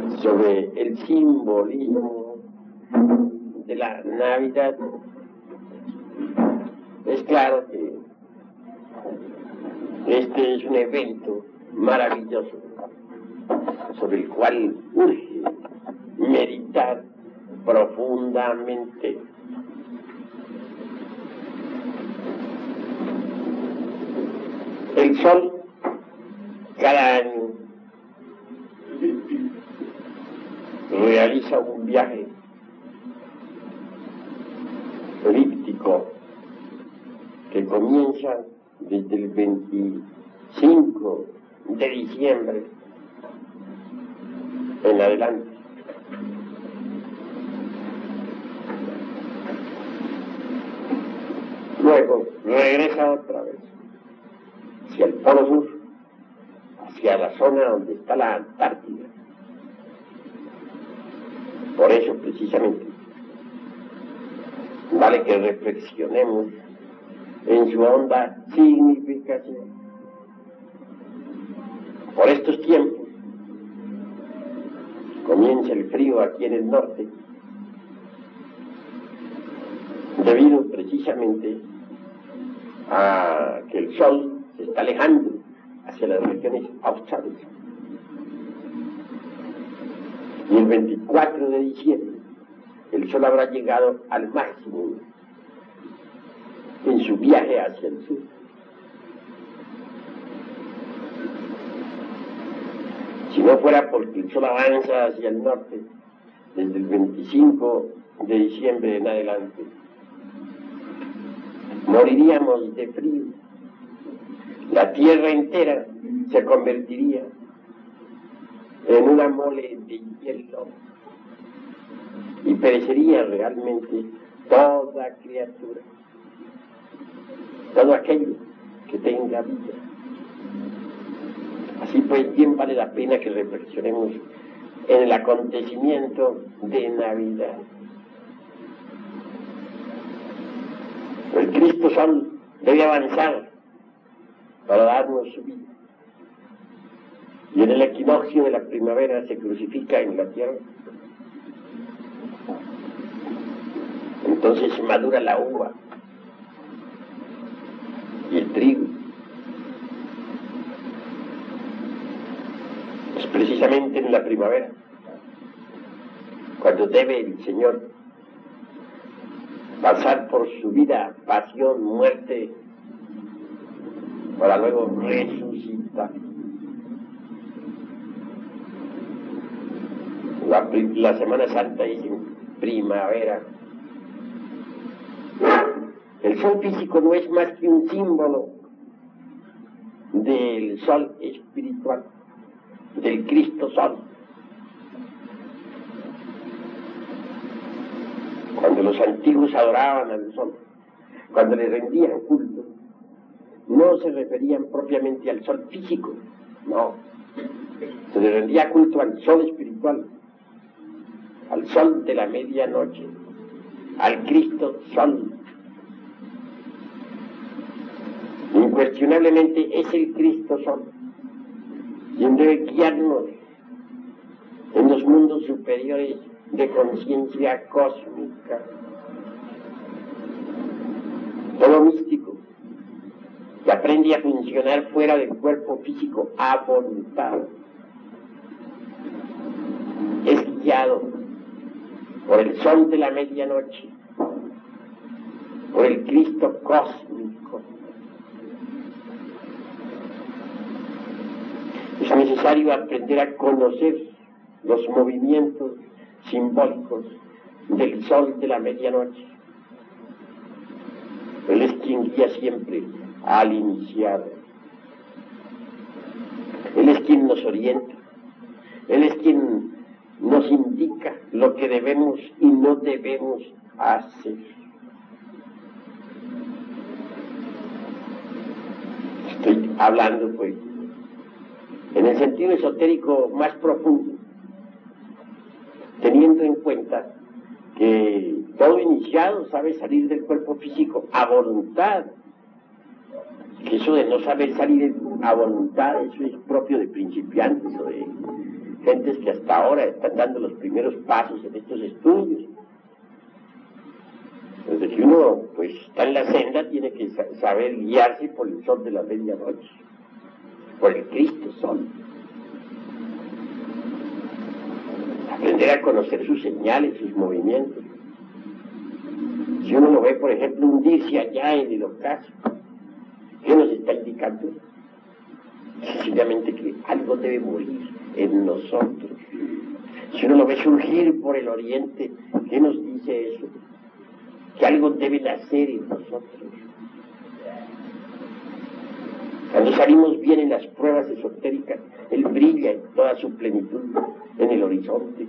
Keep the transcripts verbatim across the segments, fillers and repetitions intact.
sobre el simbolismo de la Navidad. Es claro que este es un evento maravilloso sobre el cual urge meditar profundamente. El sol cada año realiza un viaje elíptico que comienza desde el veinticinco de diciembre en adelante. Luego regresa otra vez hacia el polo sur, hacia la zona donde está la Antártida. Por eso, precisamente, vale que reflexionemos en su honda significación. Por estos tiempos comienza el frío aquí en el norte, debido precisamente a que el sol se está alejando hacia las regiones australes. Y el veinticuatro de diciembre el sol habrá llegado al máximo en su viaje hacia el sur. Si no fuera porque el sol avanza hacia el norte desde el veinticinco de diciembre en adelante, moriríamos de frío. La tierra entera se convertiría en una mole de hielo y perecería realmente toda criatura, todo aquello que tenga vida. Así pues, bien vale la pena que reflexionemos en el acontecimiento de Navidad. El Cristo Sol debe avanzar para darnos su vida. Y en el equinoccio de la primavera se crucifica en la tierra. Entonces se madura la uva y el trigo. Es precisamente en la primavera cuando debe el Señor pasar por su vida, pasión, muerte, para luego resucitar. La, la Semana Santa es en primavera. El sol físico no es más que un símbolo del sol espiritual, del Cristo Sol. Cuando los antiguos adoraban al sol, cuando le rendían culto, no se referían propiamente al sol físico, no. Se le rendía culto al sol espiritual, al sol de la medianoche, al Cristo Sol. Incuestionablemente es el Cristo Sol quien debe guiarnos en los mundos superiores de conciencia cósmica. Todo místico que aprende a funcionar fuera del cuerpo físico a voluntad es guiado por el sol de la medianoche, por el Cristo cósmico. Es necesario aprender a conocer los movimientos simbólicos del sol de la medianoche. Él es quien guía siempre al iniciado. Él es quien nos orienta. Él es quien nos indica lo que debemos y no debemos hacer. Estoy hablando, pues, en el sentido esotérico más profundo, teniendo en cuenta que todo iniciado sabe salir del cuerpo físico a voluntad, que eso de no saber salir a voluntad, eso es propio de principiantes o de gentes que hasta ahora están dando los primeros pasos en estos estudios. Desde que uno pues está en la senda tiene que saber guiarse por el sol de la medianoche, por el Cristo Sol. Aprender a conocer sus señales, sus movimientos. Si uno lo ve, por ejemplo, hundirse allá en el ocaso, ¿qué nos está indicando? Sencillamente que algo debe morir en nosotros. Si uno lo ve surgir por el oriente, ¿qué nos dice eso? Que algo debe nacer en nosotros. Cuando salimos bien en las pruebas esotéricas, Él brilla en toda su plenitud en el horizonte.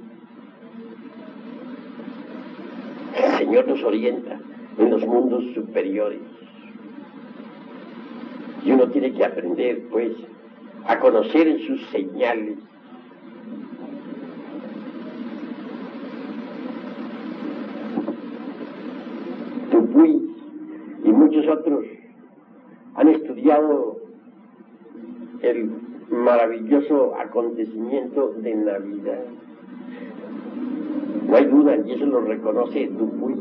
El Señor nos orienta en los mundos superiores. Y uno tiene que aprender, pues, a conocer en sus señales. Dupuy y muchos otros han estudiado el maravilloso acontecimiento de Navidad. No hay duda, y eso lo reconoce Dupuy,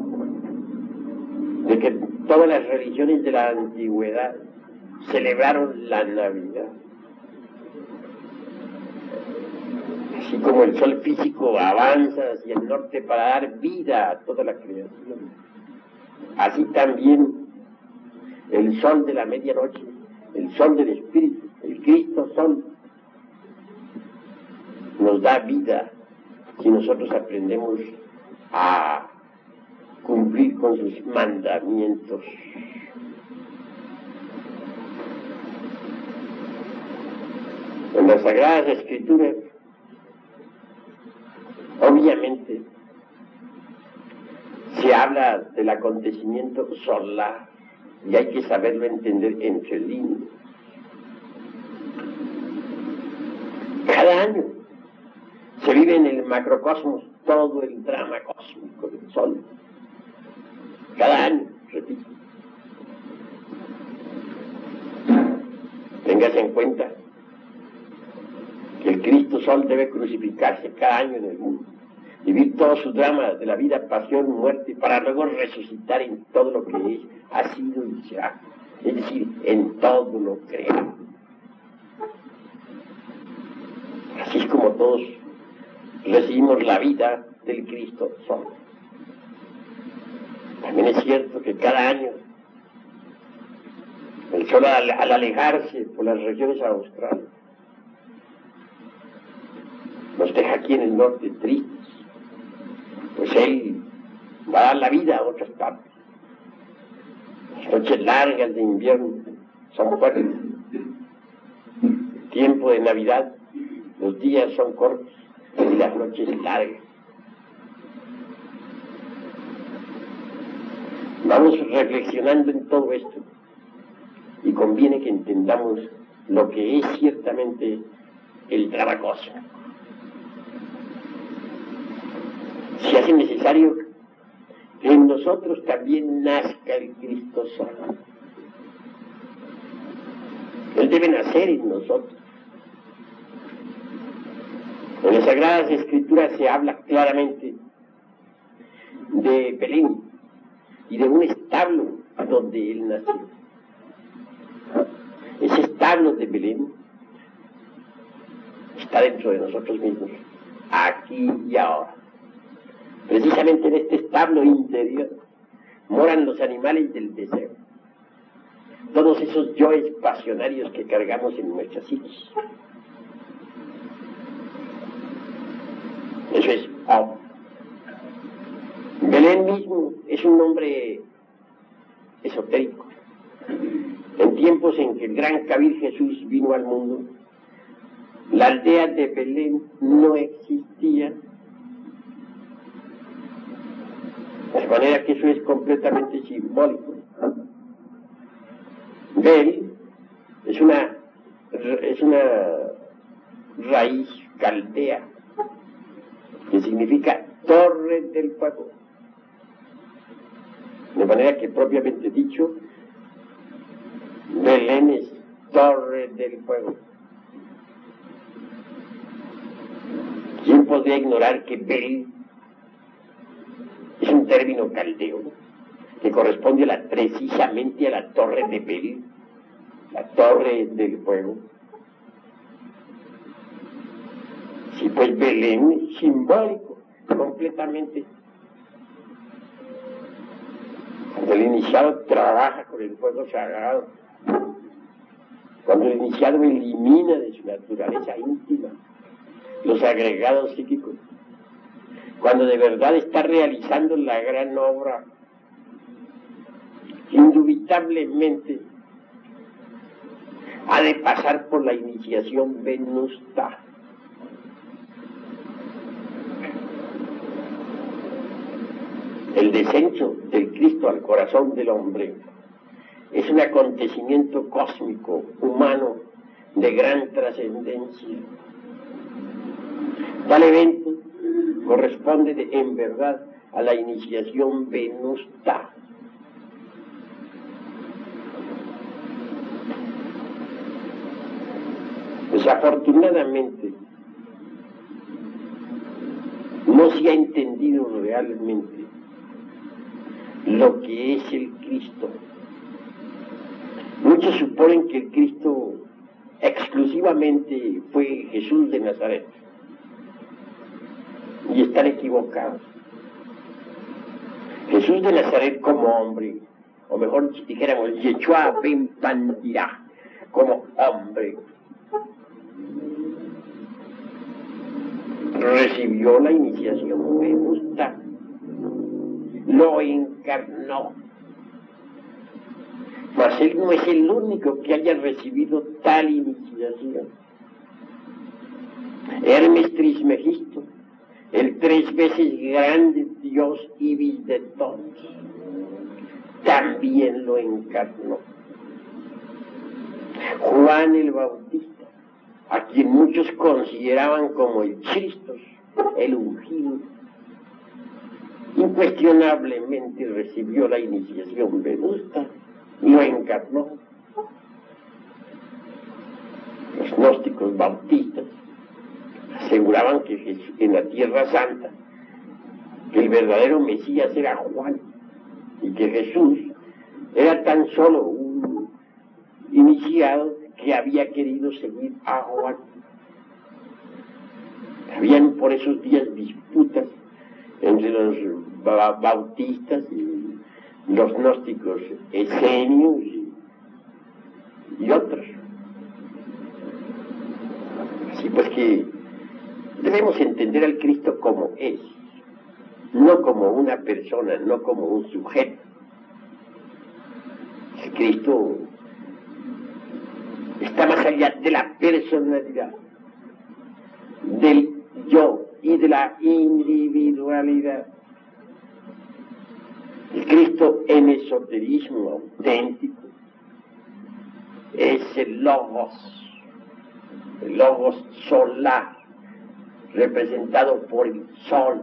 de que todas las religiones de la antigüedad celebraron la Navidad. Así como el sol físico avanza hacia el norte para dar vida a toda la creación, así también el sol de la medianoche, el sol del Espíritu, el Cristo Sol, nos da vida si nosotros aprendemos a cumplir con sus mandamientos. En las Sagradas Escrituras, obviamente, se habla del acontecimiento solar y hay que saberlo entender entre líneas. Cada año se vive en el macrocosmos todo el drama cósmico del Sol. Cada año, repito. Téngase en cuenta que el Cristo Sol debe crucificarse cada año en el mundo, vivir todo su drama de la vida, pasión, muerte, para luego resucitar en todo lo que es, ha sido y será, es decir, en todo lo creado. Así es como todos recibimos la vida del Cristo Sol. También es cierto que cada año el Sol al, al alejarse por las regiones australes nos deja aquí en el norte tristes, pues Él va a dar la vida a otras partes. Las noches largas de invierno son fuertes. El tiempo de Navidad, los días son cortos y las noches largas. Vamos reflexionando en todo esto y conviene que entendamos lo que es ciertamente el drama cósmico. Se hace necesario que en nosotros también nazca el Cristo Sol. Él debe nacer en nosotros. En las Sagradas Escrituras se habla claramente de Belén y de un establo donde Él nació. Ese establo de Belén está dentro de nosotros mismos, aquí y ahora. Precisamente en este establo interior moran los animales del deseo, todos esos yoes pasionarios que cargamos en nuestras psiquis. Eso es oh. Belén mismo es un nombre esotérico. En tiempos en que el gran Kabir Jesús vino al mundo, la aldea de Belén no existía. De manera que eso es completamente simbólico. Bel es una, es una raíz caldea que significa torre del fuego. De manera que propiamente dicho, Belén es torre del fuego. podría ignorar que Bel es un término caldeo que corresponde a la, precisamente a la torre de Bel, la torre del fuego. Sí, pues Belén es simbólico, completamente. Cuando el iniciado trabaja con el fuego sagrado, cuando el iniciado elimina de su naturaleza íntima los agregados psíquicos, cuando de verdad está realizando la gran obra, indubitablemente ha de pasar por la iniciación venusta. El descenso del Cristo al corazón del hombre es un acontecimiento cósmico, humano, de gran trascendencia. Tal evento corresponde de, en verdad a la iniciación venusta. Desafortunadamente, no se ha entendido realmente lo que es el Cristo. Muchos suponen que el Cristo exclusivamente fue Jesús de Nazaret, y están equivocados. Jesús de Nazaret como hombre, o mejor dijéramos, Yeshua ben Pandirá, como hombre, recibió la iniciación venusta, lo encarnó. Mas él no es el único que haya recibido tal iniciación. Hermes Trismegisto, el tres veces grande Dios Ibis de todos, también lo encarnó. Juan el Bautista, a quien muchos consideraban como el Cristo, el ungido, incuestionablemente recibió la iniciación venusta, lo encarnó. Los gnósticos bautistas aseguraban que Jesús, en la Tierra Santa, que el verdadero Mesías era Juan, y que Jesús era tan solo un iniciado que había querido seguir a Juan. Habían por esos días disputas entre los bautistas y los gnósticos esenios y, y otros. Así pues que debemos entender al Cristo como es, no como una persona, no como un sujeto. El Cristo está más allá de la personalidad, del yo y de la individualidad. El Cristo en esoterismo auténtico es el Logos, el Logos solar, representado por el sol.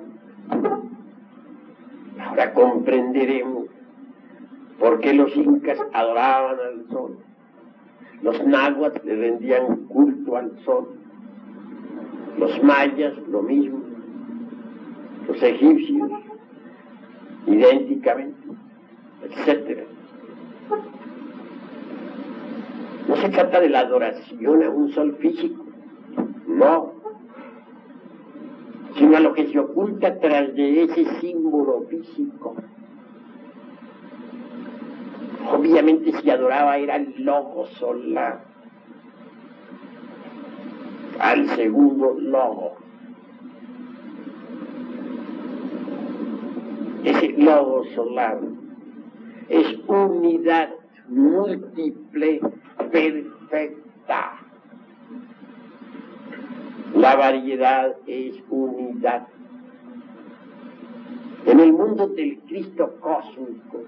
Ahora comprenderemos por qué los incas adoraban al sol, los náhuatl le rendían culto al sol, los mayas lo mismo, los egipcios idénticamente, etcétera. No se trata de la adoración a un sol físico, no, sino a lo que se oculta tras de ese símbolo físico. Obviamente si adoraba era el logo solar, al segundo logo. Ese logo solar es unidad múltiple perfecta. La variedad es unidad. En el mundo del Cristo cósmico,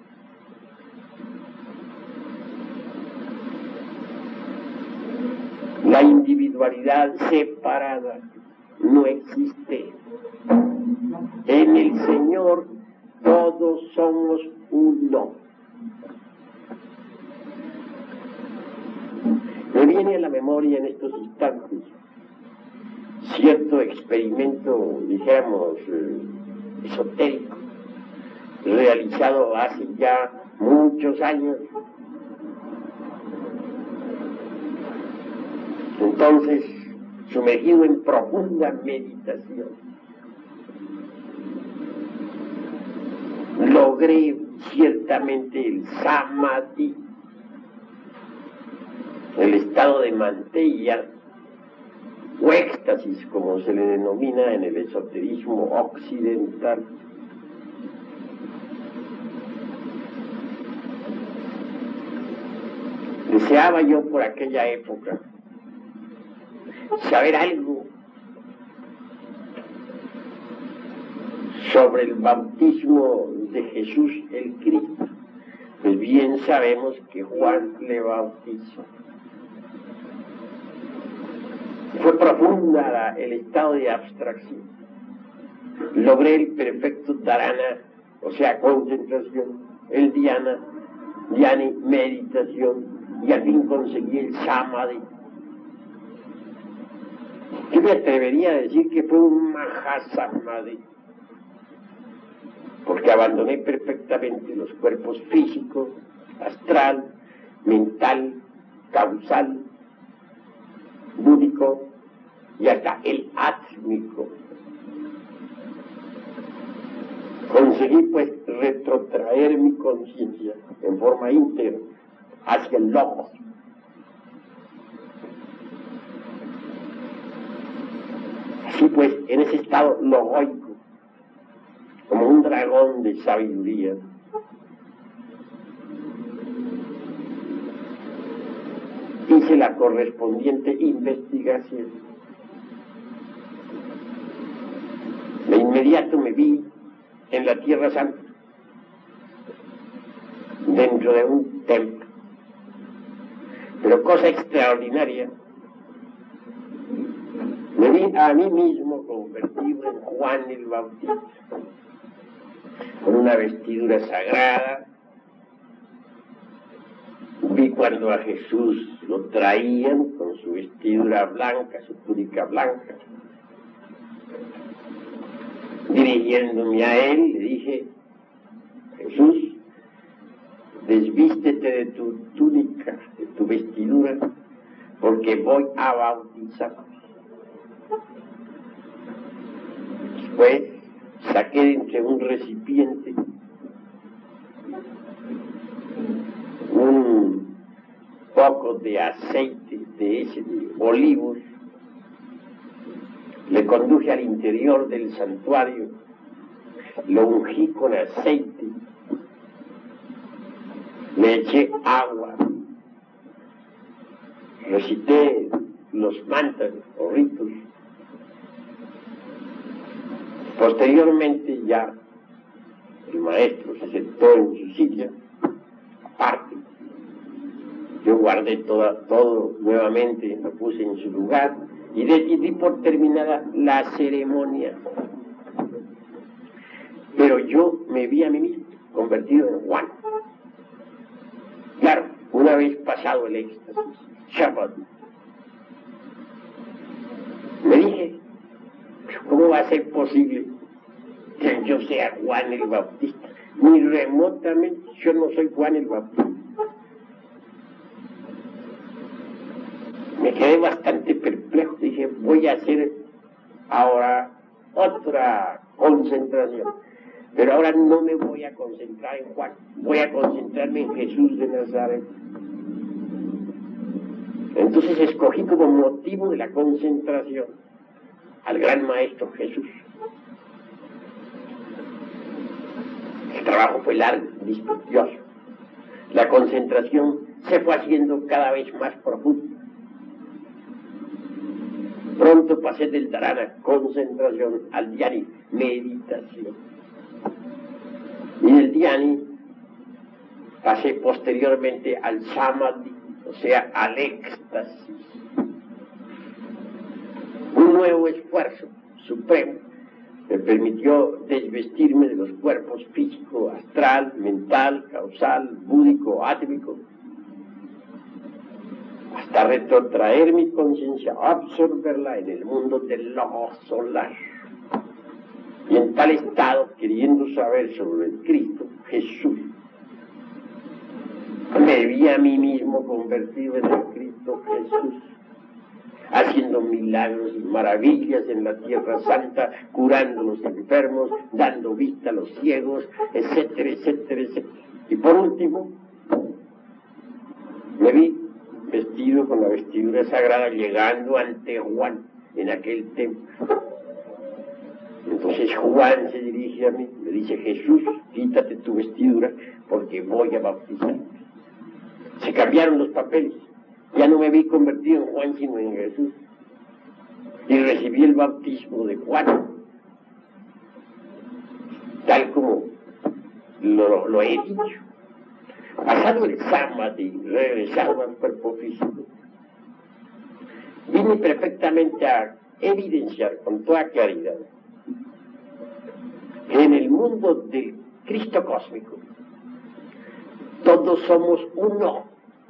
la individualidad separada no existe. En el Señor todos somos uno. Me viene a la memoria en estos instantes cierto experimento, dijéramos, eh, esotérico, realizado hace ya muchos años. Entonces, sumergido en profunda meditación, logré ciertamente el samadhi, el estado de mantilla o éxtasis, como se le denomina en el esoterismo occidental. Deseaba yo por aquella época saber algo sobre el bautismo de Jesús el Cristo. Pues bien sabemos que Juan le bautizó. Fue profunda la, el estado de abstracción. Logré el perfecto dharana, o sea, concentración, el dhyana, dhyani, meditación, y al fin conseguí el samadhi. Yo me atrevería a decir que fue un mahasamadhi, porque abandoné perfectamente los cuerpos físico, astral, mental, causal, búdico y hasta el átmico. Conseguí pues retrotraer mi conciencia en forma íntegra hacia el logos. Así pues, en ese estado logoico, como un dragón de sabiduría, hice la correspondiente investigación. De inmediato me vi en la Tierra Santa, dentro de un templo. Pero cosa extraordinaria, me vi a mí mismo convertido en Juan el Bautista, con una vestidura sagrada. Vi cuando a Jesús lo traían con su vestidura blanca, su túnica blanca. Dirigiéndome a él, le dije: Jesús, desvístete de tu túnica, de tu vestidura, porque voy a bautizar. Después saqué de entre un recipiente un poco de aceite de ese de olivos, le conduje al interior del santuario, lo ungí con aceite, le eché agua, recité los mantras o ritos. Posteriormente ya el maestro se sentó en su silla aparte. Yo guardé toda, todo nuevamente, lo puse en su lugar y di por terminada la ceremonia. Pero yo me vi a mí mismo convertido en Juan. Claro, una vez pasado el éxtasis, Shabbat, me dije: ¿cómo va a ser posible que yo sea Juan el Bautista? Ni remotamente, yo no soy Juan el Bautista. Me quedé bastante perplejo, dije: voy a hacer ahora otra concentración, pero ahora no me voy a concentrar en Juan, voy a concentrarme en Jesús de Nazaret. Entonces escogí como motivo de la concentración al gran maestro Jesús. El trabajo fue largo, dispendioso. La concentración se fue haciendo cada vez más profunda. Pronto pasé del dharana, concentración, al dhyani, meditación. Y del dhyani pasé posteriormente al samadhi, o sea, al éxtasis. Un nuevo esfuerzo supremo me permitió desvestirme de los cuerpos físico, astral, mental, causal, búdico, átmico, hasta retrotraer mi conciencia, absorberla en el mundo del logos solar. Y en tal estado, queriendo saber sobre el Cristo, Jesús, me vi a mí mismo convertido en el Cristo Jesús, haciendo milagros y maravillas en la Tierra Santa, curando a los enfermos, dando vista a los ciegos, etcétera, etcétera, etcétera. Y por último, me vi vestido con la vestidura sagrada, llegando ante Juan en aquel templo. Entonces Juan se dirige a mí, me dice: Jesús, quítate tu vestidura porque voy a bautizar. Se cambiaron los papeles. Ya no me vi convertido en Juan, sino en Jesús. Y recibí el bautismo de Juan, tal como lo, lo he dicho. Pasado el sábado, regresado al cuerpo físico, vine perfectamente a evidenciar con toda claridad que en el mundo del Cristo cósmico todos somos uno.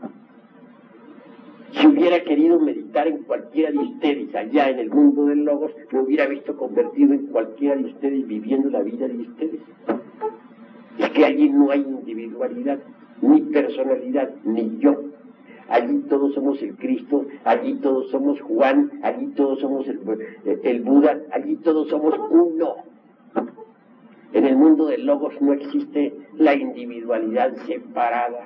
Si hubiera querido meditar en cualquiera de ustedes allá en el mundo del Logos, me hubiera visto convertido en cualquiera de ustedes, viviendo la vida de ustedes. Es que allí no hay individualidad, ni personalidad, ni yo. Allí todos somos el Cristo, allí todos somos Juan, allí todos somos el, el Buda, allí todos somos uno. En el mundo del Logos no existe la individualidad separada.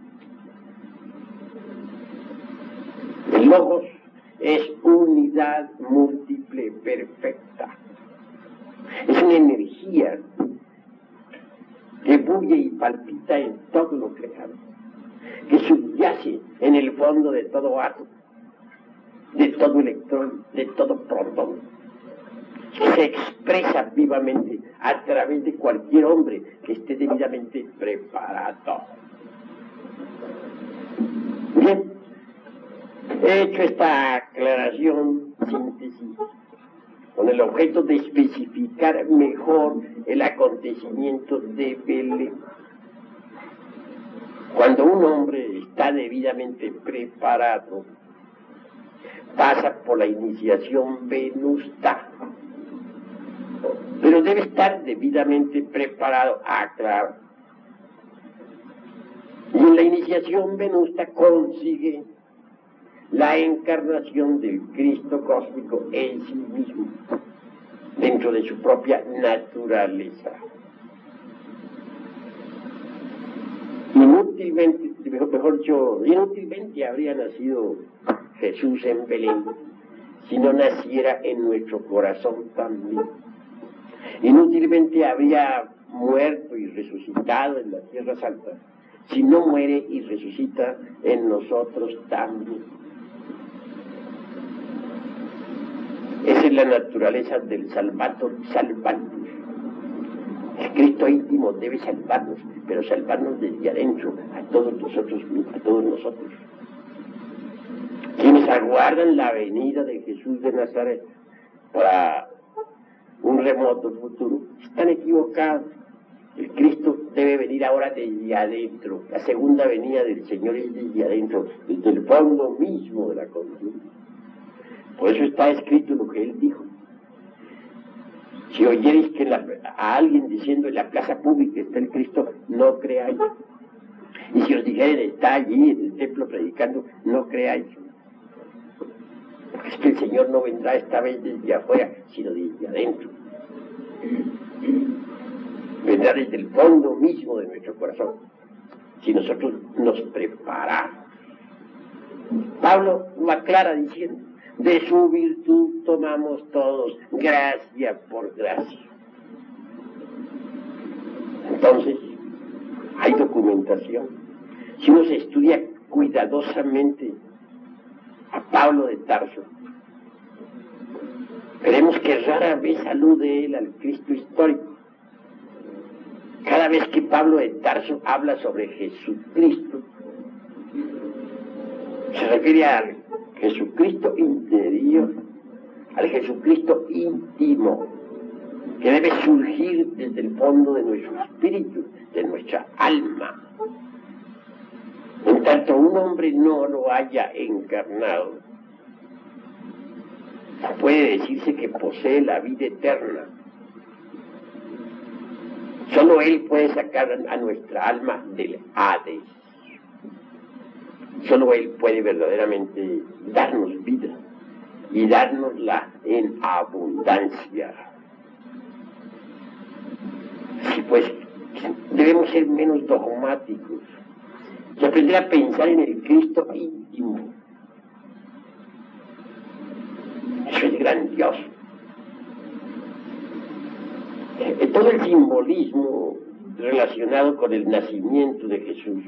El Logos es unidad múltiple perfecta. Es una energía que bulle y palpita en todo lo creado, que subyace en el fondo de todo átomo, de todo electrón, de todo protón, que se expresa vivamente a través de cualquier hombre que esté debidamente preparado. Bien, he hecho esta aclaración, síntesis, con el objeto de especificar mejor el acontecimiento de Belén. Cuando un hombre está debidamente preparado, pasa por la iniciación venusta, pero debe estar debidamente preparado, ah, claro. Y en la iniciación venusta consigue la encarnación del Cristo cósmico en sí mismo, dentro de su propia naturaleza. Inútilmente, mejor, mejor dicho, inútilmente habría nacido Jesús en Belén si no naciera en nuestro corazón también. Inútilmente habría muerto y resucitado en la Tierra Santa si no muere y resucita en nosotros también. Esa es la naturaleza del salvator salvatus. El Cristo íntimo debe salvarnos, pero salvarnos desde adentro, a todos nosotros, a todos nosotros. Quienes aguardan la venida de Jesús de Nazaret para un remoto futuro, están equivocados. El Cristo debe venir ahora desde adentro. La segunda venida del Señor es desde adentro, desde el fondo mismo de la conciencia. Por eso está escrito lo que él dijo. Si oyereis que la, a alguien diciendo en la plaza pública está el Cristo, no creáis. Y si os dijeren está allí en el templo predicando, no creáis. Porque es que el Señor no vendrá esta vez desde afuera, sino desde adentro. Vendrá desde el fondo mismo de nuestro corazón, si nosotros nos preparamos. Pablo lo aclara diciendo: de su virtud tomamos todos gracia por gracia. Entonces, hay documentación. Si uno se estudia cuidadosamente a Pablo de Tarso, veremos que rara vez alude él al Cristo histórico. Cada vez que Pablo de Tarso habla sobre Jesucristo, se refiere al Jesucristo interior, al Jesucristo íntimo, que debe surgir desde el fondo de nuestro espíritu, de nuestra alma. En tanto un hombre no lo haya encarnado, no puede decirse que posee la vida eterna. Solo Él puede sacar a nuestra alma del Hades. Solo Él puede verdaderamente darnos vida y dárnosla en abundancia. Así pues, debemos ser menos dogmáticos y aprender a pensar en el Cristo íntimo. Eso es grandioso. Todo el simbolismo relacionado con el nacimiento de Jesús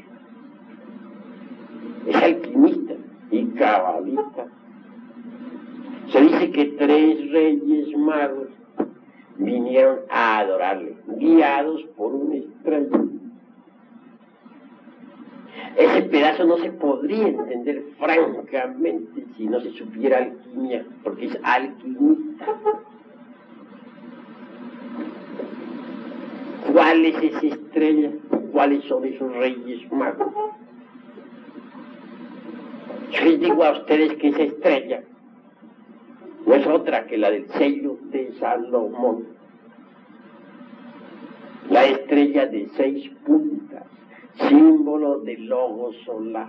es alquimista y cabalista. Se dice que tres reyes magos vinieron a adorarle, guiados por una estrella. Ese pedazo no se podría entender francamente si no se supiera alquimia, porque es alquimista. ¿Cuál es esa estrella? ¿Cuáles son esos reyes magos? Yo les digo a ustedes que esa estrella no es otra que la del sello de Salomón, la estrella de seis puntas, símbolo del logos solar.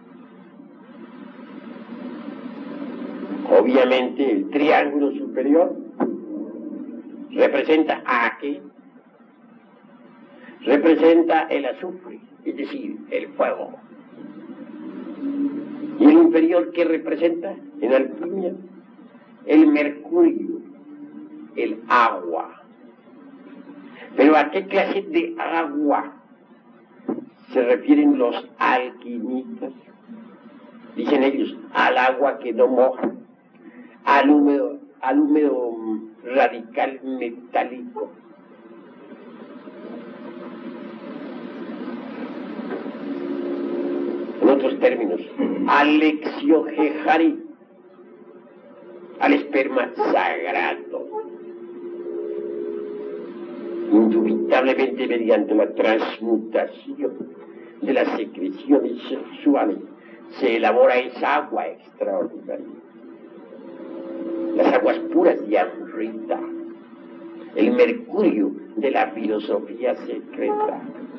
Obviamente el triángulo superior representa a qué? Representa el azufre, es decir, el fuego. ¿Y el inferior qué representa en alquimia? El mercurio, el agua. Pero ¿a qué clase de agua se refieren los alquimistas? Dicen ellos, al agua que no moja, al húmedo, al húmedo radical metálico. En otros términos, al Lexiogehari, al esperma sagrado. Indubitablemente mediante la transmutación de las secreciones sexuales se elabora esa agua extraordinaria. Las aguas puras de Amrita, el mercurio de la filosofía secreta.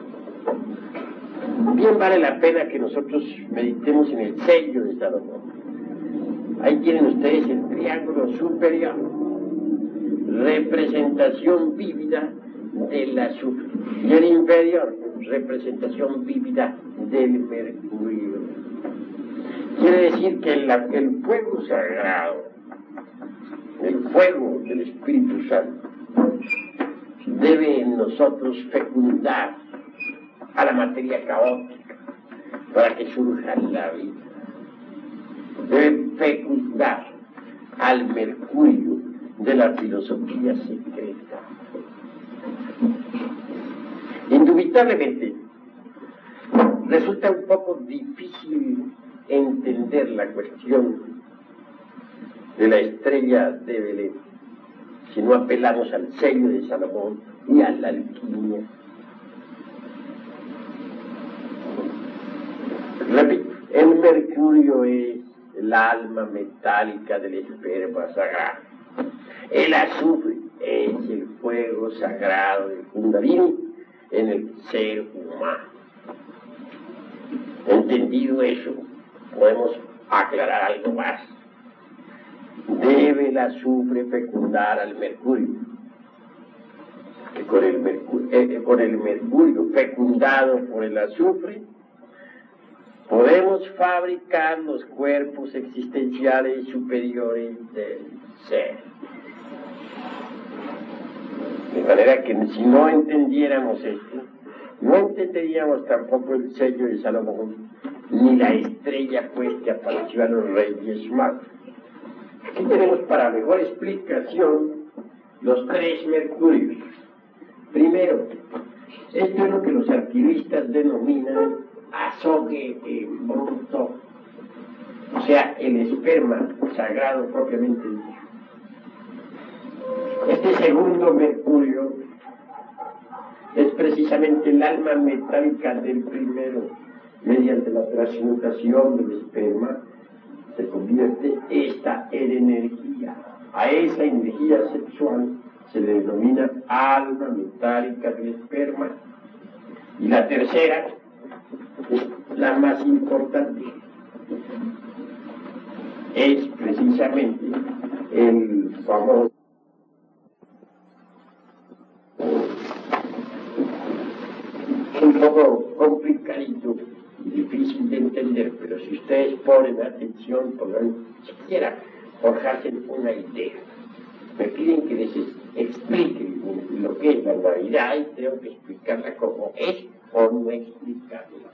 Bien vale la pena que nosotros meditemos en el sello de Salomón. Ahí tienen ustedes el triángulo superior, representación vívida del azufre, y el inferior, representación vívida del mercurio. Quiere decir que el, el fuego sagrado, el fuego del Espíritu Santo, debe en nosotros fecundar a la materia caótica para que surja la vida. Debe fecundar al mercurio de la filosofía secreta. Indubitablemente resulta un poco difícil entender la cuestión de la estrella de Belén si no apelamos al sello de Salomón y a la alquimia. Repito, el mercurio es el alma metálica del esperma sagrado. El azufre es el fuego sagrado del Kundalini en el ser humano. Entendido eso, podemos aclarar algo más. Debe el azufre fecundar al mercurio. Que con el mercurio, eh, con el mercurio fecundado por el azufre, podemos fabricar los cuerpos existenciales superiores del ser. De manera que si no entendiéramos esto, no entenderíamos tampoco el sello de Salomón, ni la estrella pues que apareció a los reyes magos. Aquí tenemos para mejor explicación los tres mercurios. Primero, esto es lo que los alquimistas denominan azogue en bruto, o sea, el esperma sagrado propiamente dicho. Este segundo mercurio es precisamente el alma metálica del primero, mediante la transmutación del esperma, se convierte esta en energía. A esa energía sexual se le denomina alma metálica del esperma. Y la tercera es la más importante. Es precisamente el famoso un poco complicadito y difícil de entender, pero si ustedes ponen atención podrán siquiera forjarse una idea. Me piden que les explique lo que es la Navidad y tengo que explicarla como es o no explicarla.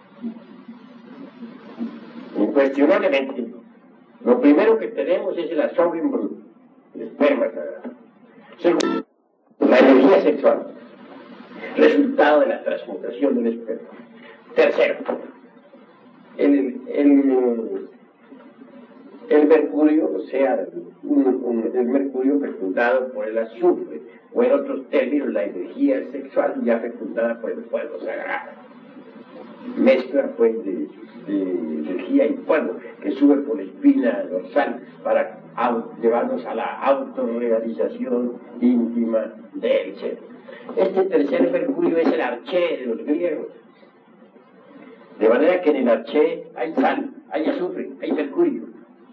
Incuestionablemente, lo primero que tenemos es el absorben bruto, el esperma sagrado. Segundo, la energía sexual, resultado de la transmutación del esperma. Tercero, el, el, el mercurio, o sea, un, un, el mercurio fecundado por el azufre, o en otros términos, la energía sexual ya fecundada por el fuego sagrado. Mezcla, pues, de, de energía y fuego que sube por la espina dorsal para llevarnos a la autorrealización íntima del ser. Este tercer mercurio es el arché de los griegos. De manera que en el arché hay sal, hay azufre, hay mercurio.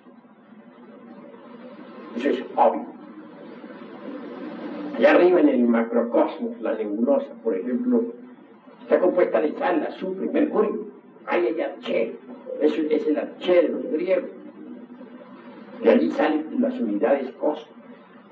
Eso es obvio. Allá arriba en el macrocosmos, la nebulosa, por ejemplo, está compuesta de sal, azufre, mercurio. Ahí hay arché. Eso es el arché de los griegos. De allí salen las unidades cósmicas.